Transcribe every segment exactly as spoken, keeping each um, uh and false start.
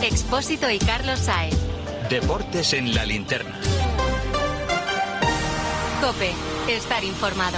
Expósito y Carlos Sáez. Deportes en la linterna. COPE. Estar informado.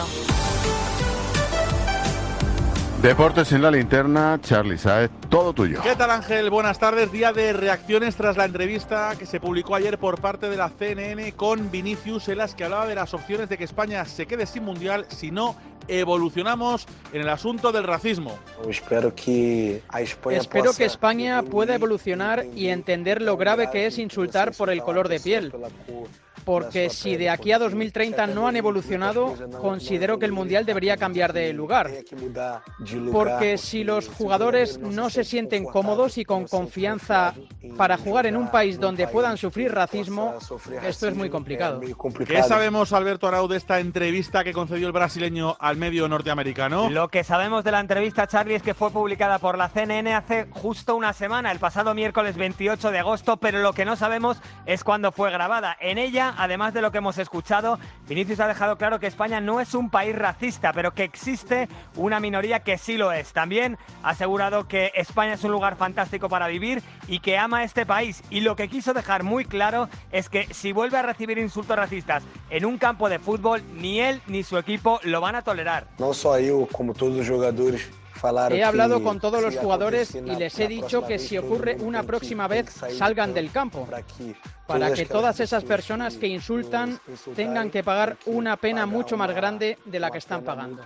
Deportes en la linterna, Charly Sáez, todo tuyo. ¿Qué tal, Ángel? Buenas tardes. Día de reacciones tras la entrevista que se publicó ayer por parte de la C N N con Vinicius, en las que hablaba de las opciones de que España se quede sin mundial si no evolucionamos en el asunto del racismo. Espero que España, Espero que España pueda evolucionar y entender lo grave que es insultar por el color de piel. Porque si de aquí a dos mil treinta no han evolucionado, considero que el Mundial debería cambiar de lugar. Porque si los jugadores no se sienten cómodos y con confianza para jugar en un país donde puedan sufrir racismo, esto es muy complicado. ¿Qué sabemos, Alberto Arau, de esta entrevista que concedió el brasileño al medio norteamericano? Lo que sabemos de la entrevista, Charly, es que fue publicada por la C N N hace justo una semana, el pasado miércoles veintiocho de agosto, pero lo que no sabemos es cuándo fue grabada. En ella, además de lo que hemos escuchado, Vinicius ha dejado claro que España no es un país racista, pero que existe una minoría que sí lo es. También ha asegurado que España es un lugar fantástico para vivir y que ama este país. Y lo que quiso dejar muy claro es que si vuelve a recibir insultos racistas en un campo de fútbol, ni él ni su equipo lo van a tolerar. No solo yo, como todos los jugadores. He hablado con todos los jugadores y les he dicho que si ocurre una próxima vez salgan del campo, para que todas esas personas que insultan tengan que pagar una pena mucho más grande de la que están pagando.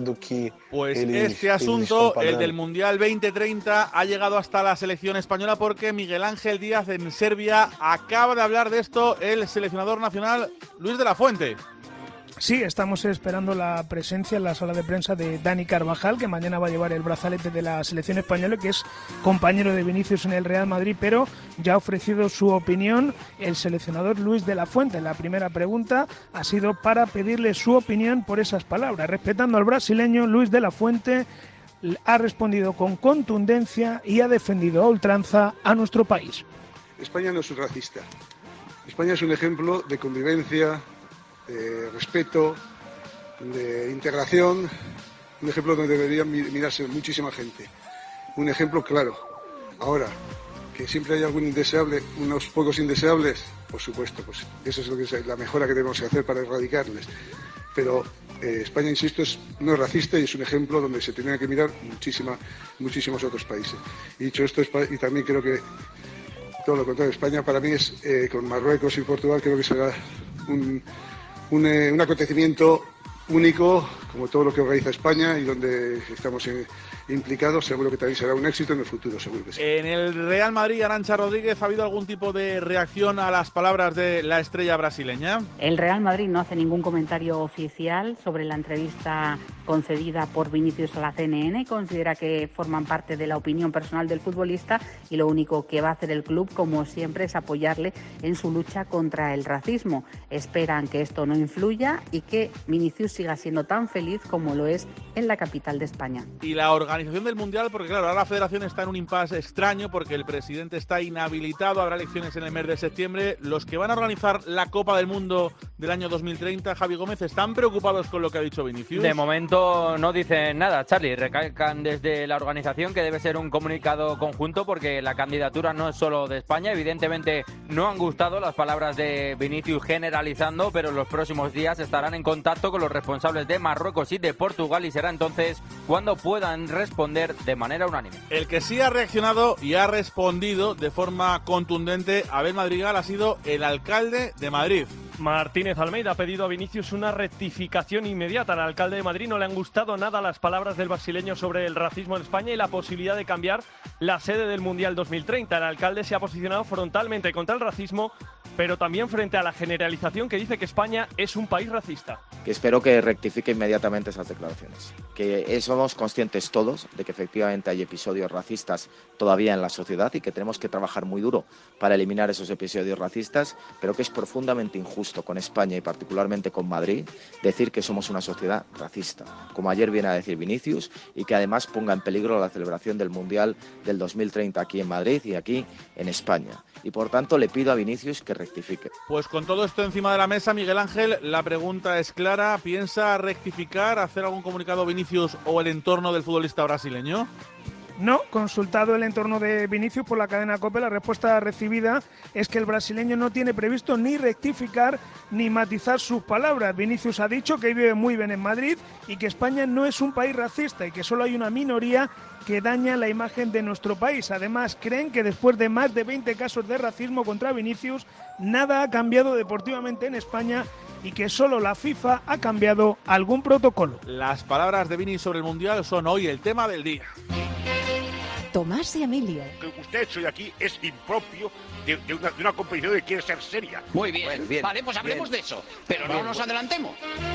Pues este asunto, el del Mundial veinte treinta, ha llegado hasta la selección española porque Miguel Ángel Díaz en Serbia acaba de hablar de esto el seleccionador nacional Luis de la Fuente. Sí, estamos esperando la presencia en la sala de prensa de Dani Carvajal, que mañana va a llevar el brazalete de la selección española, que es compañero de Vinicius en el Real Madrid, pero ya ha ofrecido su opinión el seleccionador Luis de la Fuente. La primera pregunta ha sido para pedirle su opinión por esas palabras. Respetando al brasileño, Luis de la Fuente ha respondido con contundencia y ha defendido a ultranza a nuestro país. España no es un racista. España es un ejemplo de convivencia, de respeto, de integración, un ejemplo donde debería mirarse muchísima gente. Un ejemplo claro. Ahora, que siempre hay algún indeseable, unos pocos indeseables, por supuesto, pues eso es lo que es la mejora que tenemos que hacer para erradicarles. Pero eh, España, insisto, es, no es racista y es un ejemplo donde se tendrían que mirar muchísima, muchísimos otros países. Y dicho esto, y también creo que todo lo contrario, España para mí es, eh, con Marruecos y Portugal, creo que será un Un, eh, un acontecimiento único, como todo lo que organiza España y donde estamos eh, implicados. Seguro que también será un éxito en el futuro, seguro que sí. En el Real Madrid, Arantxa Rodríguez, ¿ha habido algún tipo de reacción a las palabras de la estrella brasileña? El Real Madrid no hace ningún comentario oficial sobre la entrevista concedida por Vinicius a la C N N. Considera que forman parte de la opinión personal del futbolista y lo único que va a hacer el club, como siempre, es apoyarle en su lucha contra el racismo. Esperan que esto no influya y que Vinicius siga siendo tan feliz como lo es en la capital de España. Y la organización del Mundial, porque claro, ahora la federación está en un impasse extraño porque el presidente está inhabilitado, habrá elecciones en el mes de septiembre. Los que van a organizar la Copa del Mundo del año dos mil treinta, Javi Gómez, ¿están preocupados con lo que ha dicho Vinicius? De momento no dicen nada, Charly. Recalcan desde la organización que debe ser un comunicado conjunto porque la candidatura no es solo de España. Evidentemente no han gustado las palabras de Vinicius generalizando, pero en los próximos días estarán en contacto con los responsables de Marruecos y de Portugal y será entonces cuando puedan responder de manera unánime. El que sí ha reaccionado y ha respondido de forma contundente a Abel Madrigal ha sido el alcalde de Madrid. Martínez Almeida ha pedido a Vinicius una rectificación inmediata. Al alcalde de Madrid no le han gustado nada las palabras del brasileño sobre el racismo en España y la posibilidad de cambiar la sede del Mundial dos mil treinta. El alcalde se ha posicionado frontalmente contra el racismo, pero también frente a la generalización que dice que España es un país racista. Que espero que rectifique inmediatamente esas declaraciones. Que somos conscientes todos de que efectivamente hay episodios racistas todavía en la sociedad y que tenemos que trabajar muy duro para eliminar esos episodios racistas, pero que es profundamente injusto con España y particularmente con Madrid decir que somos una sociedad racista, como ayer viene a decir Vinicius, y que además ponga en peligro la celebración del Mundial del dos mil treinta aquí en Madrid y aquí en España. Y por tanto le pido a Vinicius que rectifique. Pues con todo esto encima de la mesa, Miguel Ángel, la pregunta es clara. ¿Piensa rectificar, hacer algún comunicado Vinicius o el entorno del futbolista brasileño? No, consultado el entorno de Vinicius por la cadena COPE, la respuesta recibida es que el brasileño no tiene previsto ni rectificar ni matizar sus palabras. Vinicius ha dicho que vive muy bien en Madrid y que España no es un país racista y que solo hay una minoría que daña la imagen de nuestro país. Además, creen que después de más de veinte casos de racismo contra Vinicius, nada ha cambiado deportivamente en España y que solo la FIFA ha cambiado algún protocolo. Las palabras de Vini sobre el Mundial son hoy el tema del día. Tomás y Emilio. Lo que usted ha hecho de aquí es impropio de, de, una, de una competición que quiere ser seria. Muy bien, Bueno, bien vale, pues hablemos bien. de eso, pero Bien, no nos bueno. adelantemos.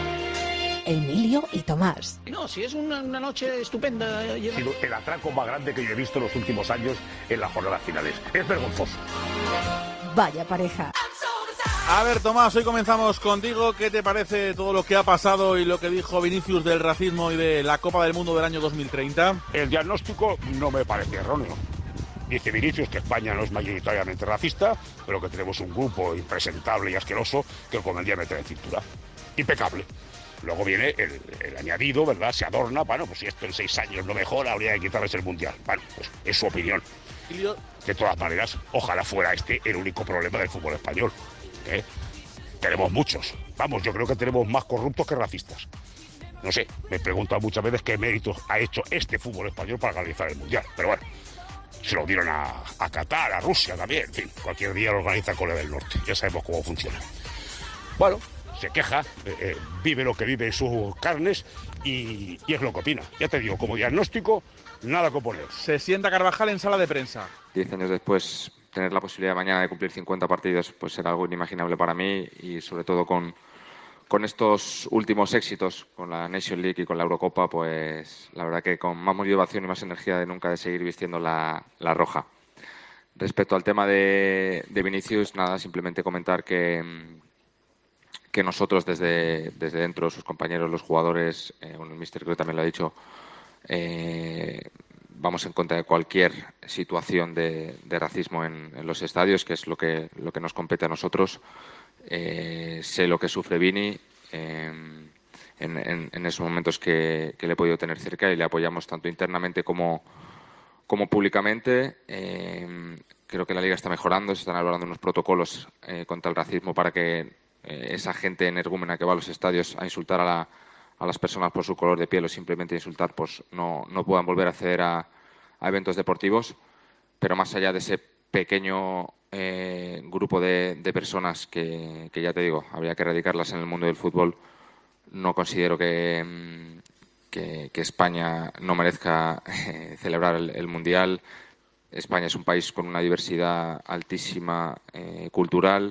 Emilio y Tomás. No, si es una, una noche estupenda. Ha sido el atraco más grande que yo he visto en los últimos años en las jornadas finales. Es vergonzoso. Vaya pareja. A ver, Tomás, hoy comenzamos contigo. ¿Qué te parece todo lo que ha pasado y lo que dijo Vinicius del racismo y de la Copa del Mundo del año dos mil treinta? El diagnóstico no me parece erróneo. Dice Vinicius que España no es mayoritariamente racista, pero que tenemos un grupo impresentable y asqueroso que convendría meter en cintura. Impecable. Luego viene el, el añadido, ¿verdad? Se adorna. Bueno, pues si esto en seis años no mejora, habría que quitarles el Mundial. Bueno, pues es su opinión. De todas maneras, ojalá fuera este el único problema del fútbol español. ¿Eh? Tenemos muchos. Vamos, yo creo que tenemos más corruptos que racistas. No sé, me pregunto muchas veces qué méritos ha hecho este fútbol español para organizar el Mundial. Pero bueno, se lo dieron a, a Qatar, a Rusia también. En fin, cualquier día lo organiza Corea del Norte. Ya sabemos cómo funciona. Bueno, se queja, eh, eh, vive lo que vive en sus carnes y, y es lo que opina. Ya te digo, como diagnóstico, nada que oponer. Se sienta Carvajal en sala de prensa. Diez años después, tener la posibilidad mañana de cumplir cincuenta partidos pues será algo inimaginable para mí y sobre todo con, con estos últimos éxitos, con la Nation League y con la Eurocopa, pues la verdad que con más motivación y más energía de nunca de seguir vistiendo la, la roja. Respecto al tema de, de Vinicius, nada, simplemente comentar que, que nosotros desde, desde dentro, sus compañeros, los jugadores, eh, bueno, el míster creo que también lo ha dicho, eh, vamos en contra de cualquier situación de, de racismo en, en los estadios, que es lo que, lo que nos compete a nosotros. Eh, sé lo que sufre Vini eh, en, en, en esos momentos que, que le he podido tener cerca y le apoyamos tanto internamente como, como públicamente. Eh, creo que la Liga está mejorando, se están elaborando unos protocolos eh, contra el racismo para que eh, esa gente energúmena que va a los estadios a insultar a la a las personas por su color de piel o simplemente insultar, pues no, no puedan volver a acceder a, a eventos deportivos. Pero más allá de ese pequeño eh, grupo de, de personas que, que ya te digo, habría que erradicarlas en el mundo del fútbol, no considero que, que, que España no merezca eh, celebrar el, el Mundial. España es un país con una diversidad altísima eh, cultural.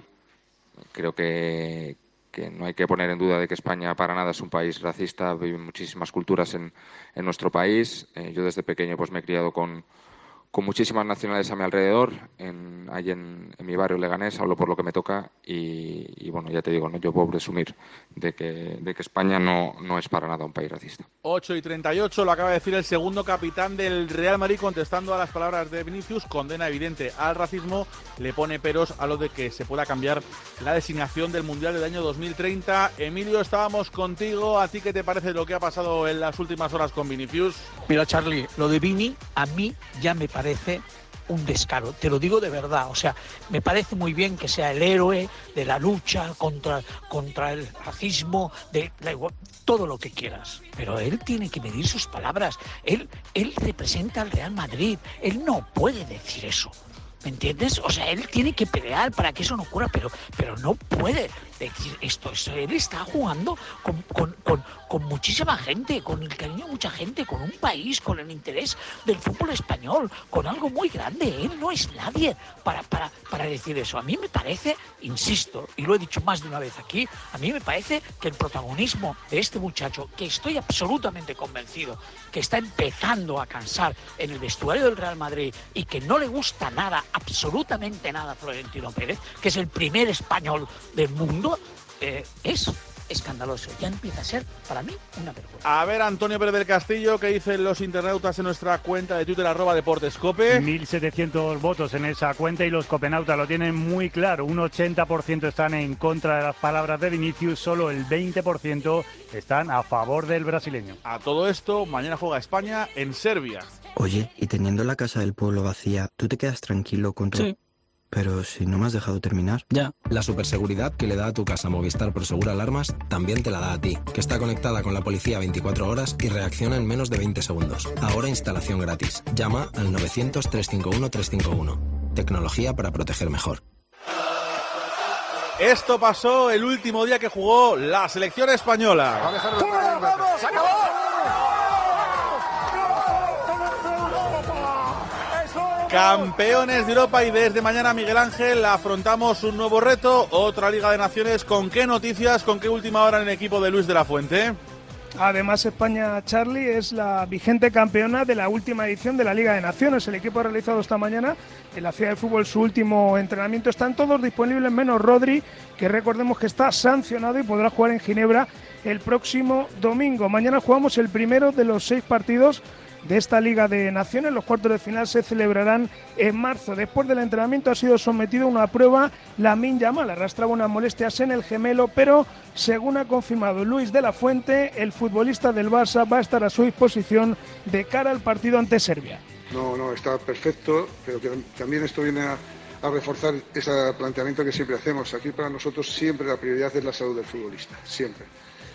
Creo que que no hay que poner en duda de que España para nada es un país racista, viven muchísimas culturas en, en nuestro país. Eh, yo desde pequeño pues me he criado con, con muchísimas nacionalidades a mi alrededor, en, ahí en, en mi barrio Leganés, hablo por lo que me toca y, y bueno, ya te digo, ¿no? Yo puedo presumir de que, de que España no, no es para nada un país racista. ocho y treinta y ocho, lo acaba de decir el segundo capitán del Real Madrid contestando a las palabras de Vinicius, condena evidente al racismo, le pone peros a lo de que se pueda cambiar la designación del Mundial del año dos mil treinta. Emilio, estábamos contigo, ¿a ti qué te parece lo que ha pasado en las últimas horas con Vinicius? Mira, Charlie, lo de Vini a mí ya me parece un descaro, te lo digo de verdad, o sea, me parece muy bien que sea el héroe de la lucha contra, contra el racismo, de la igual, todo lo que quieras, pero él tiene que medir sus palabras, él, él representa al Real Madrid, él no puede decir eso. ¿Me entiendes? O sea, él tiene que pelear para que eso no ocurra, pero, pero no puede decir esto. Esto él está jugando con, con, con, con muchísima gente, con el cariño de mucha gente, con un país, con el interés del fútbol español, con algo muy grande. Él no es nadie para, para, para decir eso. A mí me parece, insisto, y lo he dicho más de una vez aquí, a mí me parece que el protagonismo de este muchacho, que estoy absolutamente convencido que está empezando a cansar en el vestuario del Real Madrid y que no le gusta nada, absolutamente nada, Florentino Pérez, que es el primer español del mundo, eh, es escandaloso. Ya empieza a ser, para mí, una vergüenza. A ver, Antonio Pérez del Castillo, ¿qué dicen los internautas en nuestra cuenta de Twitter, arroba Deportescope? mil setecientos votos en esa cuenta y los copenautas lo tienen muy claro. Un ochenta por ciento están en contra de las palabras de Vinicius, solo el veinte por ciento están a favor del brasileño. A todo esto, mañana juega España en Serbia. Oye, y teniendo la casa del pueblo vacía, ¿tú te quedas tranquilo con todo? Sí. Pero si no me has dejado terminar. Ya. La superseguridad que le da a tu casa Movistar Prosegur Alarmas también te la da a ti, que está conectada con la policía veinticuatro horas y reacciona en menos de veinte segundos. Ahora instalación gratis. Llama al novecientos, trescientos cincuenta y uno, trescientos cincuenta y uno. Tecnología para proteger mejor. Esto pasó el último día que jugó la selección española. ¡Vamos! ¡Se acabó! Campeones de Europa y desde mañana, Miguel Ángel, afrontamos un nuevo reto, otra Liga de Naciones. ¿Con qué noticias, con qué última hora en el equipo de Luis de la Fuente? Además, España, Charlie, es la vigente campeona de la última edición de la Liga de Naciones. El equipo ha realizado esta mañana en la Ciudad de Fútbol su último entrenamiento. Están todos disponibles menos Rodri, que recordemos que está sancionado y podrá jugar en Ginebra el próximo domingo. Mañana jugamos el primero de los seis partidos de esta Liga de Naciones. Los cuartos de final se celebrarán en marzo. Después del entrenamiento ha sido sometido a una prueba Lamine Yamal. Arrastraba unas molestias en el gemelo, pero según ha confirmado Luis de la Fuente, el futbolista del Barça va a estar a su disposición de cara al partido ante Serbia. No, no, está perfecto, pero que también esto viene a, a reforzar ese planteamiento que siempre hacemos. Aquí para nosotros siempre la prioridad es la salud del futbolista, siempre.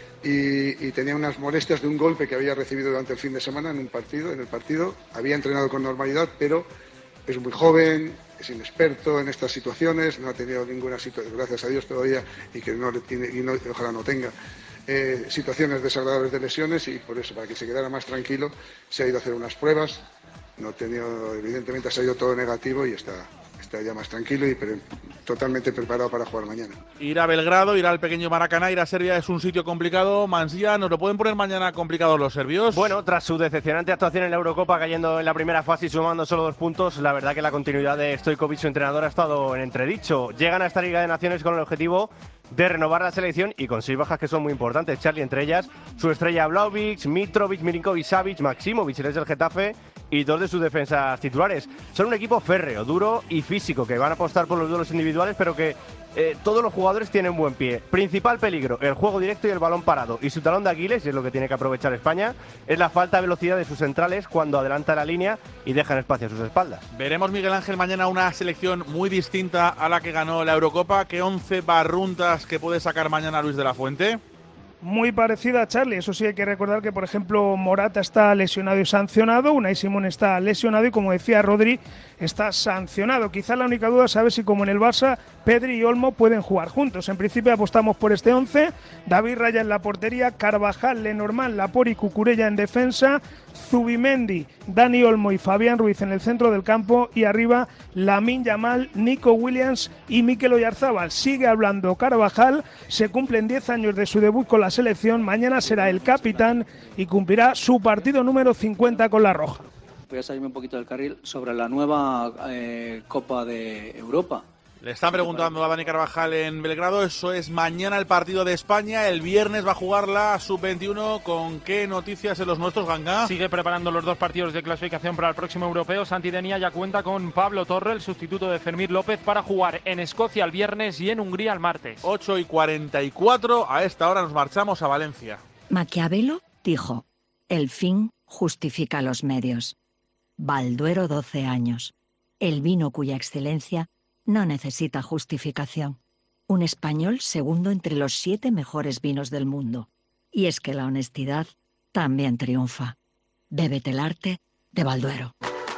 Y, y tenía unas molestias de un golpe que había recibido durante el fin de semana en un partido, en el partido. Había entrenado con normalidad, pero es muy joven, es inexperto en estas situaciones, no ha tenido ninguna situación, gracias a Dios todavía, y que no le tiene, y no, ojalá no tenga eh, situaciones desagradables de lesiones, y por eso, para que se quedara más tranquilo, se ha ido a hacer unas pruebas. No ha tenido, evidentemente ha salido todo negativo y está, está ya más tranquilo y pre, totalmente preparado para jugar mañana. Ir a Belgrado, ir al pequeño Maracaná, ir a Serbia es un sitio complicado. Mansilla, ¿nos lo pueden poner mañana complicados los serbios? Bueno, tras su decepcionante actuación en la Eurocopa, cayendo en la primera fase y sumando solo dos puntos, la verdad que la continuidad de Stojkovic, su entrenador, ha estado en entredicho. Llegan a esta Liga de Naciones con el objetivo de renovar la selección y con seis bajas que son muy importantes, Charlie, entre ellas su estrella Vlahovic, Mitrovic, Milinkovic-Savic, Maximovic, el del Getafe, y dos de sus defensas titulares. Son un equipo férreo, duro y físico, que van a apostar por los duelos individuales, pero que eh, todos los jugadores tienen buen pie. Principal peligro, el juego directo y el balón parado. Y su talón de Aquiles, y es lo que tiene que aprovechar España, es la falta de velocidad de sus centrales cuando adelanta la línea y dejan espacio a sus espaldas. Veremos, Miguel Ángel, mañana una selección muy distinta a la que ganó la Eurocopa. ¿Qué once barruntas que puede sacar mañana Luis de la Fuente? Muy parecida a Charlie, eso sí hay que recordar que, por ejemplo, Morata está lesionado y sancionado, Unai Simón está lesionado y, como decía Rodri, está sancionado. Quizá la única duda es saber si, como en el Barça, Pedri y Olmo pueden jugar juntos. En principio apostamos por este once: David Raya en la portería, Carvajal, Lenormand, Laporte y Cucurella en defensa, Zubimendi, Dani Olmo y Fabián Ruiz en el centro del campo, y arriba Lamine Yamal, Nico Williams y Mikel Oyarzábal. Sigue hablando Carvajal, se cumplen diez años de su debut con la selección, mañana será el capitán y cumplirá su partido número cincuenta con la Roja. Voy a salirme un poquito del carril sobre la nueva eh, Copa de Europa. Le están preguntando a Dani Carvajal en Belgrado. Eso es mañana el partido de España. El viernes va a jugar la sub veintiuno. ¿Con qué noticias en los nuestros, Ganga? Sigue preparando los dos partidos de clasificación para el próximo europeo. Santi Denia ya cuenta con Pablo Torre, el sustituto de Fermín López, para jugar en Escocia el viernes y en Hungría el martes. ocho y cuarenta y cuatro. A esta hora nos marchamos a Valencia. Maquiavelo dijo: el fin justifica los medios. Balduero, doce años. El vino cuya excelencia no necesita justificación. Un español segundo entre los siete mejores vinos del mundo. Y es que la honestidad también triunfa. Bébete el arte de Balduero.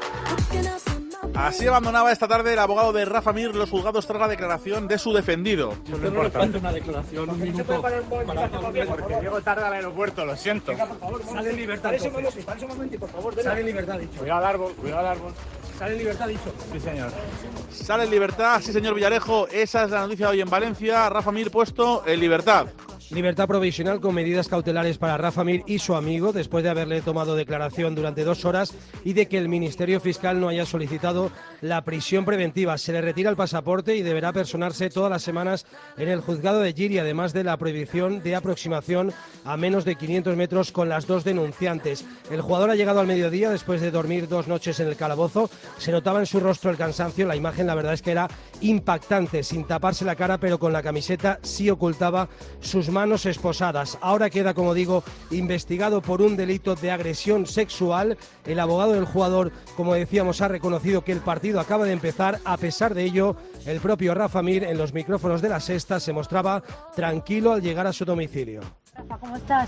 Así abandonaba esta tarde el abogado de Rafa Mir los juzgados tras la declaración de su defendido. No no le falta una declaración, un minuto para porque llego tarde al aeropuerto, lo siento. Venga, por favor, sale en libertad. Para ese momento, para ese momento, por favor, sale en libertad, dicho. Cuidado al árbol, cuidado al árbol. Sale en libertad, dicho. Sí, señor. Sale en libertad, sí, señor Villarejo. Esa es la noticia de hoy en Valencia. Rafa Mir puesto en libertad. Libertad provisional con medidas cautelares para Rafa Mir y su amigo después de haberle tomado declaración durante dos horas y de que el Ministerio Fiscal no haya solicitado la prisión preventiva. Se le retira el pasaporte y deberá personarse todas las semanas en el juzgado de Lliri, además de la prohibición de aproximación a menos de quinientos metros con las dos denunciantes. El jugador ha llegado al mediodía después de dormir dos noches en el calabozo. Se notaba en su rostro el cansancio. La imagen, la verdad es que era impactante, sin taparse la cara, pero con la camiseta sí ocultaba sus manos manos esposadas. Ahora queda, como digo, investigado por un delito de agresión sexual. El abogado del jugador, como decíamos, ha reconocido que el partido acaba de empezar. A pesar de ello, el propio Rafa Mir, en los micrófonos de La Sexta, se mostraba tranquilo al llegar a su domicilio. Rafa, ¿cómo estás?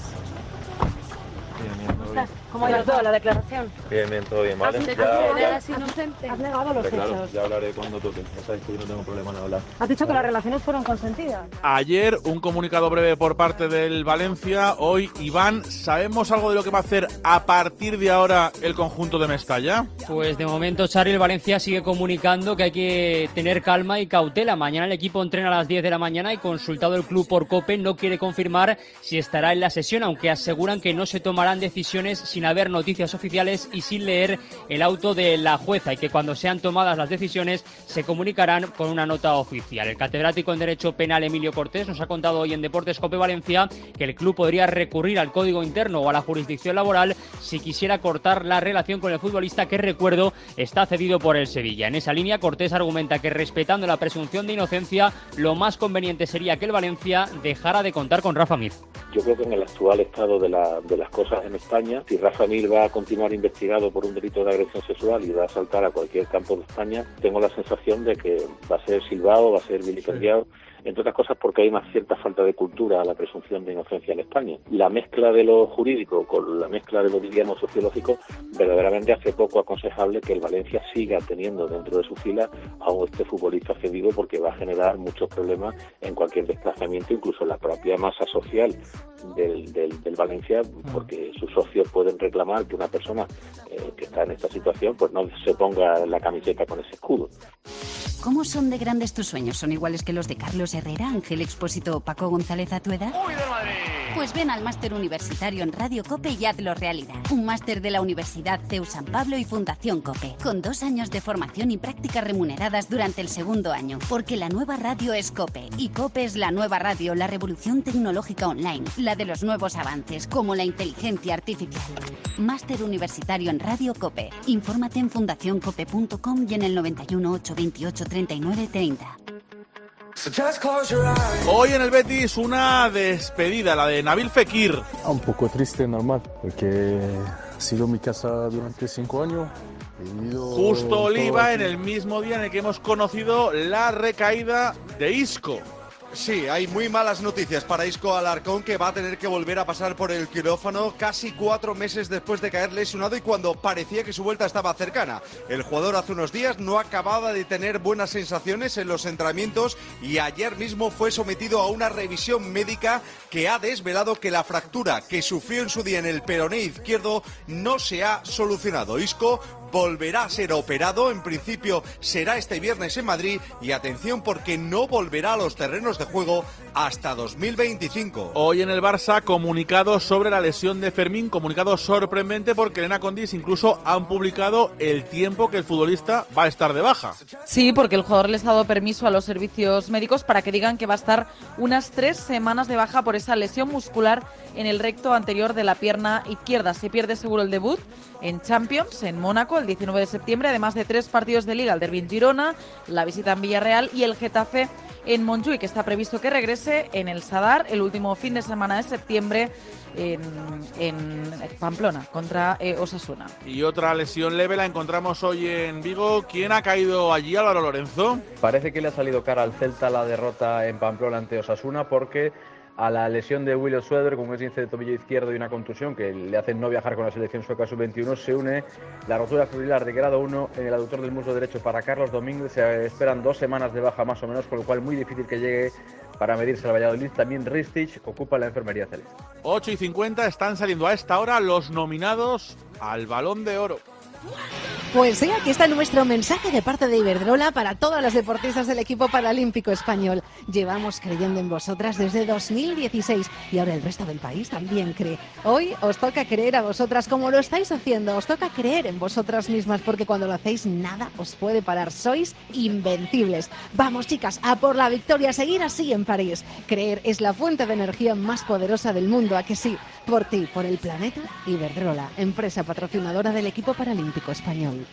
Bien, bien, ¿Cómo estás? ¿Cómo ha ido toda la declaración? Bien, bien, todo bien, ¿vale? ¿Has, Ya, ¿Eres inocente? ¿Has negado los claro, hechos? ya hablaré cuando toque. Ya sabéis que yo no tengo problema en hablar. ¿Has dicho que las relaciones fueron consentidas? Ayer, un comunicado breve por parte del Valencia. Hoy, Iván, ¿sabemos algo de lo que va a hacer a partir de ahora el conjunto de Mestalla? Pues de momento, Charly, el Valencia sigue comunicando que hay que tener calma y cautela. Mañana el equipo entrena a las diez de la mañana y, consultado el club por COPE, no quiere confirmar si estará en la sesión, aunque aseguran que no se tomarán decisiones sin haber noticias oficiales y sin leer el auto de la jueza, y que cuando sean tomadas las decisiones se comunicarán con una nota oficial. El catedrático en Derecho Penal Emilio Cortés nos ha contado hoy en Deportes COPE Valencia que el club podría recurrir al Código Interno o a la jurisdicción laboral si quisiera cortar la relación con el futbolista, que, recuerdo, está cedido por el Sevilla. En esa línea, Cortés argumenta que, respetando la presunción de inocencia, lo más conveniente sería que el Valencia dejara de contar con Rafa Mir. Yo creo que en el actual estado de, la, de las cosas en España, si Rafa Mir va a continuar investigado por un delito de agresión sexual y va a saltar a cualquier campo de España, tengo la sensación de que va a ser silbado, va a ser vilipendiado, entre otras cosas porque hay una cierta falta de cultura a la presunción de inocencia en España. La mezcla de lo jurídico con la mezcla de lo, diríamos, sociológico, verdaderamente hace poco aconsejable que el Valencia siga teniendo dentro de su fila a este futbolista cedido, porque va a generar muchos problemas en cualquier desplazamiento, incluso en la propia masa social del, del, del Valencia, porque sus socios pueden reclamar que una persona eh, que está en esta situación pues no se ponga la camiseta con ese escudo. ¿Cómo son de grandes tus sueños? ¿Son iguales que los de Carlos Herrera, Ángel Expósito o Paco González a tu edad? ¡Uy, del Madrid! Pues ven al Máster Universitario en Radio COPE y hazlo realidad. Un máster de la Universidad C E U San Pablo y Fundación COPE, con dos años de formación y prácticas remuneradas durante el segundo año. Porque la nueva radio es COPE, y COPE es la nueva radio, la revolución tecnológica online, la de los nuevos avances, como la inteligencia artificial. Máster Universitario en Radio COPE. Infórmate en fundación cope punto com y en el noventa y uno, ochocientos veintiocho, treinta y nueve treinta. Hoy en el Betis una despedida, la de Nabil Fekir. Un poco triste, normal, porque ha sido mi casa durante cinco años. Justo Oliva, en el mismo día en el que hemos conocido la recaída de Isco. Sí, hay muy malas noticias para Isco Alarcón, que va a tener que volver a pasar por el quirófano casi cuatro meses después de caer lesionado y cuando parecía que su vuelta estaba cercana. El jugador hace unos días no acababa de tener buenas sensaciones en los entrenamientos y ayer mismo fue sometido a una revisión médica que ha desvelado que la fractura que sufrió en su día en el peroné izquierdo no se ha solucionado. Isco volverá a ser operado, en principio será este viernes en Madrid, y atención porque no volverá a los terrenos de juego hasta dos mil veinticinco. Hoy en el Barça, comunicado sobre la lesión de Fermín, comunicado sorprendente porque Elena Condis incluso han publicado el tiempo que el futbolista va a estar de baja. Sí, porque el jugador les ha dado permiso a los servicios médicos para que digan que va a estar unas tres semanas de baja por esa lesión muscular en el recto anterior de la pierna izquierda. Se pierde seguro el debut en Champions, en Mónaco, el diecinueve de septiembre, además de tres partidos de Liga, el derbi en Girona, la visita en Villarreal y el Getafe en Montjuïc, que está previsto que regrese en el Sadar el último fin de semana de septiembre en, en Pamplona, contra eh, Osasuna. Y otra lesión leve la encontramos hoy en Vigo. ¿Quién ha caído allí, Álvaro Lorenzo? Parece que le ha salido cara al Celta la derrota en Pamplona ante Osasuna, porque a la lesión de William Sweder con un esguince de tobillo izquierdo y una contusión que le hacen no viajar con la selección sueca sub veintiuno, se une la rotura fibrilar de grado uno en el aductor del muslo derecho para Carlos Domínguez. Se esperan dos semanas de baja más o menos, con lo cual muy difícil que llegue para medirse al Valladolid. También Ristich ocupa la enfermería celeste. ocho y cincuenta, están saliendo a esta hora los nominados al Balón de Oro. Pues sí, aquí está nuestro mensaje de parte de Iberdrola para todas las deportistas del equipo paralímpico español. Llevamos creyendo en vosotras desde dos mil dieciséis y ahora el resto del país también cree. Hoy os toca creer a vosotras como lo estáis haciendo, os toca creer en vosotras mismas porque cuando lo hacéis nada os puede parar, sois invencibles. Vamos chicas, a por la victoria, a seguir así en París. Creer es la fuente de energía más poderosa del mundo, ¿a que sí? Por ti, por el planeta, Iberdrola, empresa patrocinadora del equipo paralímpico español.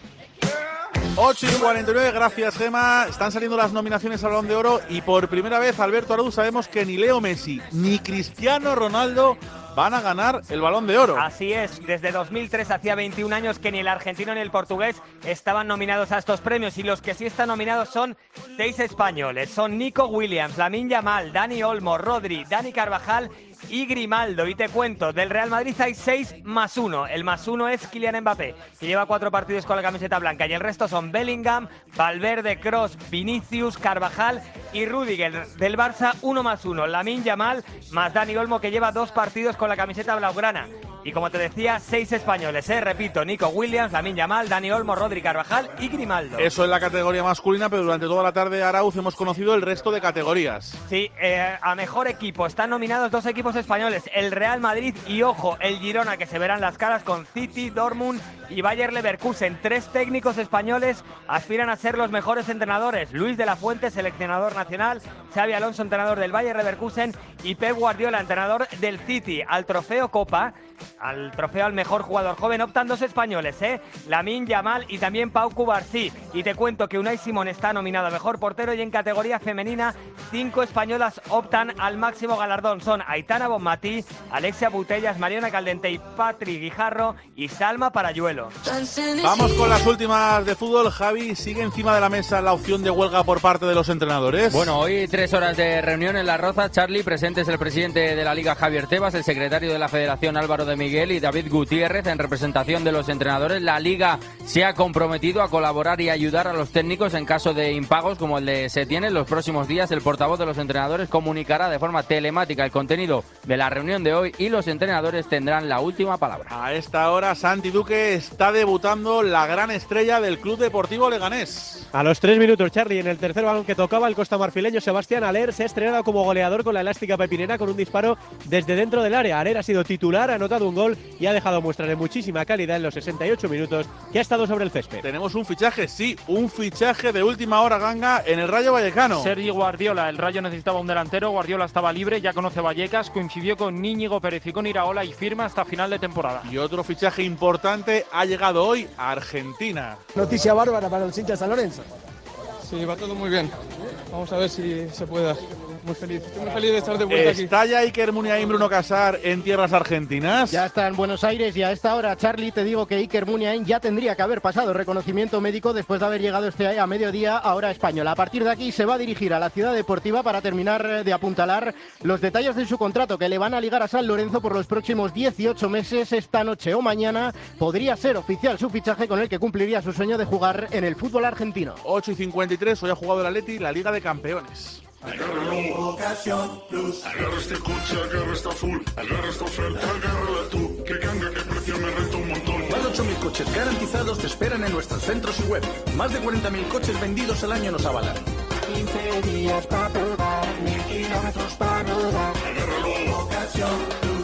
ocho y cuarenta y nueve, gracias Gema. Están saliendo las nominaciones al Balón de Oro y por primera vez, Alberto Araúz, sabemos que ni Leo Messi ni Cristiano Ronaldo van a ganar el Balón de Oro. Así es, desde dos mil tres, hacía veintiún años que ni el argentino ni el portugués estaban nominados a estos premios y los que sí están nominados son seis españoles. Son Nico Williams, Lamine Yamal, Dani Olmo, Rodri, Dani Carvajal y Grimaldo. Y te cuento, del Real Madrid hay seis más uno. El más uno es Kylian Mbappé, que lleva cuatro partidos con la camiseta blanca y el resto son Bellingham, Valverde, Kroos, Vinicius, Carvajal y Rüdiger. Del Barça, uno más uno. Lamine Yamal más Dani Olmo, que lleva dos partidos con la camiseta blaugrana. Y como te decía, seis españoles, ¿eh? Repito, Nico Williams, Lamine Yamal, Dani Olmo, Rodri, Carvajal y Grimaldo. Eso es la categoría masculina, pero durante toda la tarde, Arauz, hemos conocido el resto de categorías. Sí, eh, a mejor equipo están nominados dos equipos españoles, el Real Madrid y, ojo, el Girona, que se verán las caras con City, Dortmund y Bayer Leverkusen. Tres técnicos españoles aspiran a ser los mejores entrenadores. Luis de la Fuente, seleccionador nacional, Xabi Alonso, entrenador del Bayer Leverkusen y Pep Guardiola, entrenador del City. Al trofeo Copa, al trofeo al mejor jugador joven, optan dos españoles, ¿eh? Lamine Yamal y también Pau Cubarsí. Y te cuento que Unai Simón está nominado a mejor portero y en categoría femenina cinco españolas optan al máximo galardón. Son Aitana Bonmatí, Alexia Putellas, Mariona Caldente y Patri Guijarro y Salma Parayuelo. Vamos con las últimas de fútbol. Javi, ¿sigue encima de la mesa la opción de huelga por parte de los entrenadores? Bueno, hoy tres horas de reunión en La Roza. Charlie, presentes el presidente de la Liga, Javier Tebas, el secretario de la Federación, Álvaro de Miguel, y David Gutiérrez, en representación de los entrenadores. La Liga se ha comprometido a colaborar y ayudar a los técnicos en caso de impagos como el de Setién. En los próximos días, el portavoz de los entrenadores comunicará de forma telemática el contenido de la reunión de hoy y los entrenadores tendrán la última palabra. A esta hora, Santi Duque, está debutando la gran estrella del Club Deportivo Leganés. A los tres minutos, Charlie, en el tercer balón que tocaba, el costamarfileño Sebastián Haller se ha estrenado como goleador con la elástica pepinera con un disparo desde dentro del área. Haller ha sido titular, ha anotado un gol y ha dejado muestra de muchísima calidad en los sesenta y ocho minutos que ha estado sobre el césped. Tenemos un fichaje, sí, un fichaje de última hora, Ganga, en el Rayo Vallecano. Sergi Guardiola, el Rayo necesitaba un delantero, Guardiola estaba libre, ya conoce Vallecas, coincidió con Íñigo Pérez y con Iraola y firma hasta final de temporada. Y otro fichaje importante ha llegado hoy a Argentina. Noticia bárbara para los hinchas de San Lorenzo. Sí, va todo muy bien. Vamos a ver si se puede dar. Muy feliz. Estoy muy feliz de estar de vuelta aquí. ¿Está ya Iker Muniain, Bruno Casar en tierras argentinas? Ya está en Buenos Aires y a esta hora, Charlie, te digo que Iker Muniain ya tendría que haber pasado reconocimiento médico después de haber llegado este a mediodía a hora española. A partir de aquí se va a dirigir a la ciudad deportiva para terminar de apuntalar los detalles de su contrato que le van a ligar a San Lorenzo por los próximos dieciocho meses. Esta noche o mañana podría ser oficial su fichaje con el que cumpliría su sueño de jugar en el fútbol argentino. ocho y cincuenta y tres, hoy ha jugado el Atleti la Liga de Campeones. Agárralo, Ocasión Plus. Agarra este coche, agarra esta full. Agarra esta oferta, agárrala tú. Que canga, que precio me renta un montón. Más de ocho mil coches garantizados te esperan en nuestros centros y web. Más de cuarenta mil coches vendidos al año nos avalan. quince días para probar, mil kilómetros para rodar. Agárralo, Ocasión Plus.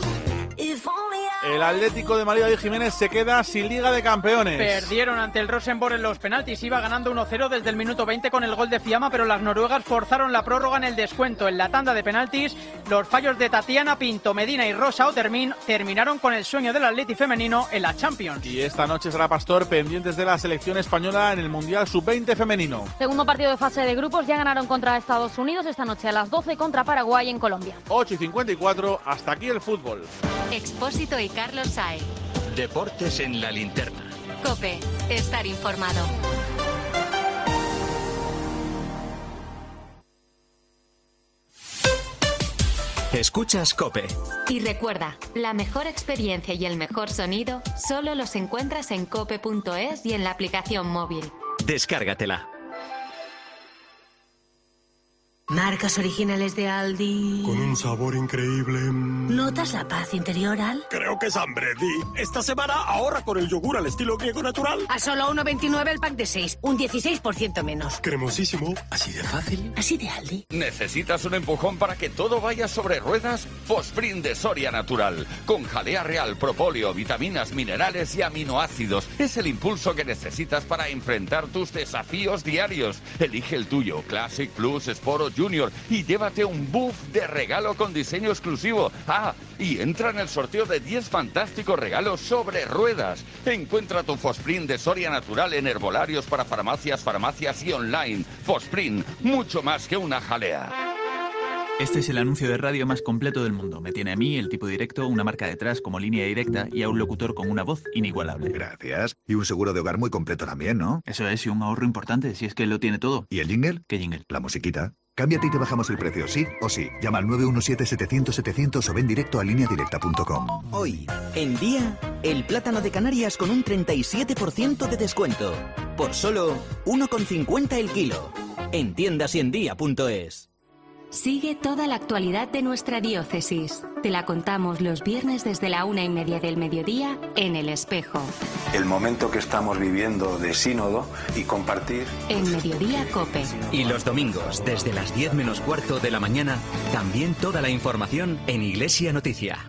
El Atlético de María de Jiménez se queda sin Liga de Campeones. Perdieron ante el Rosenborg en los penaltis. Iba ganando uno cero desde el minuto veinte con el gol de Fiamma, pero las noruegas forzaron la prórroga en el descuento. En la tanda de penaltis, los fallos de Tatiana, Pinto, Medina y Rosa Otermin terminaron con el sueño del Atleti femenino en la Champions. Y esta noche será Pastor pendientes de la selección española en el Mundial sub veinte femenino. Segundo partido de fase de grupos, ya ganaron contra Estados Unidos esta noche a las doce contra Paraguay en Colombia. ocho y cincuenta y cuatro, hasta aquí el fútbol. Expósito y Carlos Saez. Deportes en la linterna. COPE, estar informado. Escuchas COPE. Y recuerda, la mejor experiencia y el mejor sonido solo los encuentras en cope punto es y en la aplicación móvil. Descárgatela. Marcas originales de Aldi. Con un sabor increíble. ¿Notas la paz interior, Al? Creo que es hambre, Di. Esta semana ahorra con el yogur al estilo griego natural. A solo uno veintinueve el pack de seis, un dieciséis por ciento menos. Cremosísimo, así de fácil. Así de Aldi. ¿Necesitas un empujón para que todo vaya sobre ruedas? Fosprint de Soria Natural. Con jalea real, propóleo, vitaminas, minerales y aminoácidos. Es el impulso que necesitas para enfrentar tus desafíos diarios. Elige el tuyo, Classic, Plus, Sport o Junior, y llévate un buff de regalo con diseño exclusivo. Ah, y entra en el sorteo de diez fantásticos regalos sobre ruedas. Encuentra tu Fosprint de Soria Natural en herbolarios para farmacias, farmacias y online. Fosprint, mucho más que una jalea. Este es el anuncio de radio más completo del mundo. Me tiene a mí, el tipo directo, una marca detrás como línea directa y a un locutor con una voz inigualable. Gracias. Y un seguro de hogar muy completo también, ¿no? Eso es, y un ahorro importante, si es que lo tiene todo. ¿Y el jingle? ¿Qué jingle? La musiquita. Cámbiate y te bajamos el precio, sí o sí. Llama al nueve uno siete, setecientos, setecientos o ven directo a línea directa punto com. Hoy, en Día, el plátano de Canarias con un treinta y siete por ciento de descuento. Por solo uno con cincuenta el kilo. En tiendas y en día punto es. Sigue toda la actualidad de nuestra diócesis. Te la contamos los viernes desde la una y media del mediodía en El Espejo. El momento que estamos viviendo de sínodo y compartir. En Mediodía Cope. Y los domingos, desde las diez menos cuarto de la mañana, también toda la información en Iglesia Noticia.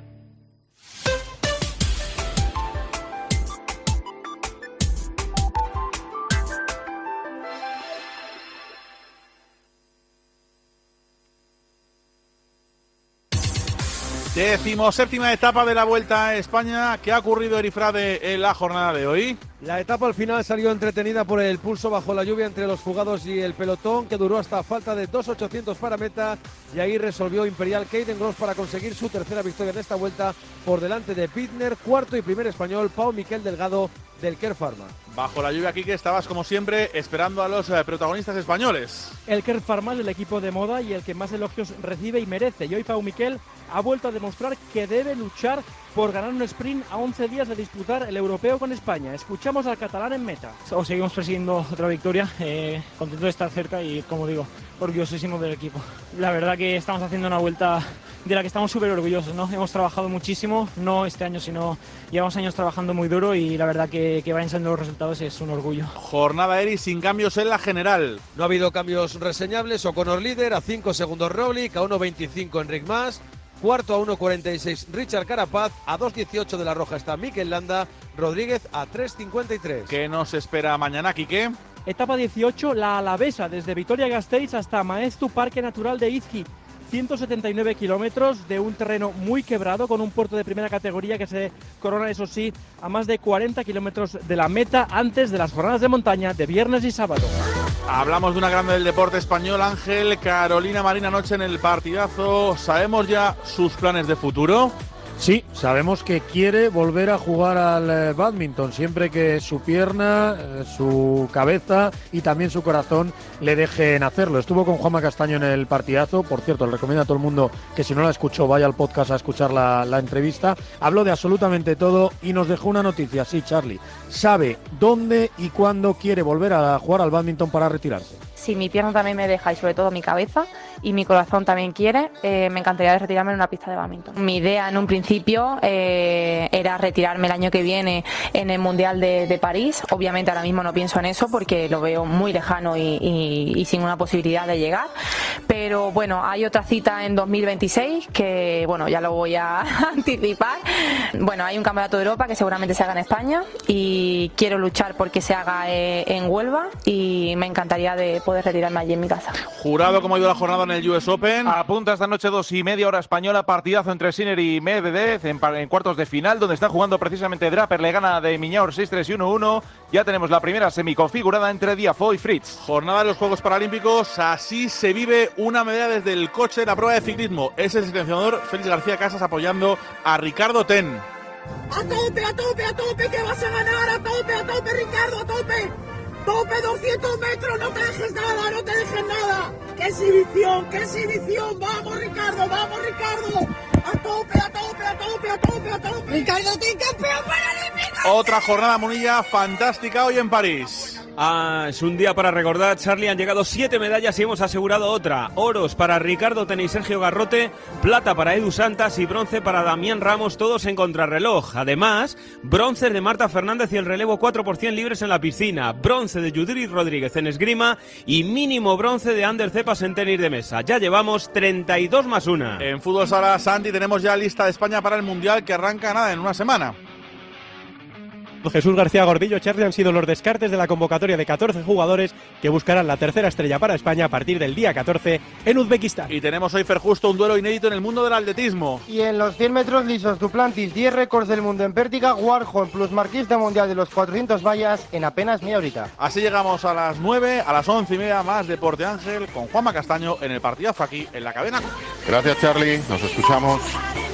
Decimoséptima etapa de la Vuelta a España. ¿Qué ha ocurrido, Erifrade, en la jornada de hoy? La etapa al final salió entretenida por el pulso bajo la lluvia entre los fugados y el pelotón, que duró hasta falta de dos ochocientos para meta, y ahí resolvió Imperial Caden Gross para conseguir su tercera victoria en esta vuelta por delante de Bittner, cuarto y primer español Pau Miquel Delgado del Care Pharma. Bajo la lluvia, Quique, estabas como siempre esperando a los eh, protagonistas españoles. El Care Pharma es el equipo de moda y el que más elogios recibe y merece, y hoy Pau Miquel ha vuelto a demostrar que debe luchar por ganar un sprint a once días de disputar el europeo con España. Escuchamos al catalán en meta. O seguimos persiguiendo otra victoria, eh, contento de estar cerca y, como digo, orgullosísimo del equipo. La verdad que estamos haciendo una vuelta de la que estamos súper orgullosos, ¿no? Hemos trabajado muchísimo, no este año, sino llevamos años trabajando muy duro, y la verdad que, que vayan siendo los resultados es un orgullo. Jornada, Eri, sin cambios en la general. No ha habido cambios reseñables. O'Connor líder, a cinco segundos Roglic, a uno veinticinco Enric Mas. Cuarto a uno cuarenta y seis Richard Carapaz, a dos dieciocho de la Roja está Mikel Landa, Rodríguez a tres cincuenta y tres. ¿Qué nos espera mañana, Quique? Etapa dieciocho, la Alavesa, desde Vitoria-Gasteiz hasta Maestu Parque Natural de Izqui. ciento setenta y nueve kilómetros de un terreno muy quebrado, con un puerto de primera categoría que se corona, eso sí, a más de cuarenta kilómetros de la meta, antes de las jornadas de montaña de viernes y sábado. Hablamos de una grande del deporte español, Ángel. Carolina Marín anoche en el partidazo. ¿Sabemos ya sus planes de futuro? Sí, sabemos que quiere volver a jugar al eh, bádminton, siempre que su pierna, eh, su cabeza y también su corazón le dejen hacerlo. Estuvo con Juanma Castaño en el partidazo, por cierto, le recomiendo a todo el mundo que si no la escuchó vaya al podcast a escuchar la, la entrevista. Habló de absolutamente todo y nos dejó una noticia, sí, Charlie. Sabe dónde y cuándo quiere volver a jugar al bádminton para retirarse. Si mi pierna también me deja, y sobre todo mi cabeza, y mi corazón también quiere, eh, me encantaría retirarme en una pista de bádminton. Mi idea en un principio eh, era retirarme el año que viene en el Mundial de, de París. Obviamente ahora mismo no pienso en eso porque lo veo muy lejano y, y, y sin una posibilidad de llegar. Pero bueno, hay otra cita en dos mil veintiséis que, bueno, ya lo voy a anticipar. Bueno, hay un campeonato de Europa que seguramente se haga en España y quiero luchar porque se haga eh, en Huelva, y me encantaría de poder poder retirarme allí en mi casa. Jurado, ¿cómo ha ido la jornada en el U S Open? Apunta esta noche dos y media hora española, partidazo entre Sinner y Medvedev en, en cuartos de final, donde está jugando precisamente Draper, le gana de Miñaur seis tres y uno uno. Ya tenemos la primera semiconfigurada entre Diafo y Fritz. Jornada de los Juegos Paralímpicos, así se vive una medalla desde el coche, la prueba de ciclismo. Es el seleccionador Félix García Casas apoyando a Ricardo Ten. A tope, a tope, a tope, que vas a ganar, a tope, a tope, Ricardo, a tope. Tope doscientos metros, no te dejes nada, no te dejes nada. ¡Qué exhibición, qué exhibición! ¡Vamos, Ricardo, vamos, Ricardo! ¡A tope, a tope, a tope, a tope, a tope! ¡Ricardo, ten campeón paralímpico! Otra jornada, Munilla, fantástica hoy en París. Ah, es un día para recordar, Charlie. Han llegado siete medallas y hemos asegurado otra. Oros para Ricardo Tena y Sergio Garrote, plata para Edu Santas y bronce para Damián Ramos, todos en contrarreloj. Además, bronces de Marta Fernández y el relevo cuatro por cien libres en la piscina, bronce de Judith Rodríguez en esgrima y mínimo bronce de Ander Cepas en tenis de mesa. Ya llevamos treinta y dos más una. En fútbol sala, Santi, tenemos ya lista de España para el Mundial que arranca nada en una semana. Jesús García Gordillo, Charlie, han sido los descartes de la convocatoria de catorce jugadores que buscarán la tercera estrella para España a partir del día catorce en Uzbekistán. Y tenemos hoy, Fer, justo un duelo inédito en el mundo del atletismo. Y en los cien metros lisos, Duplantis, diez récords del mundo en pértiga, Warhol, plusmarquista mundial de los cuatrocientos vallas en apenas media horita. Así llegamos a las nueve, a las once y media más Deporte Ángel con Juanma Castaño en el partidazo aquí en la cadena. Gracias, Charlie, nos escuchamos.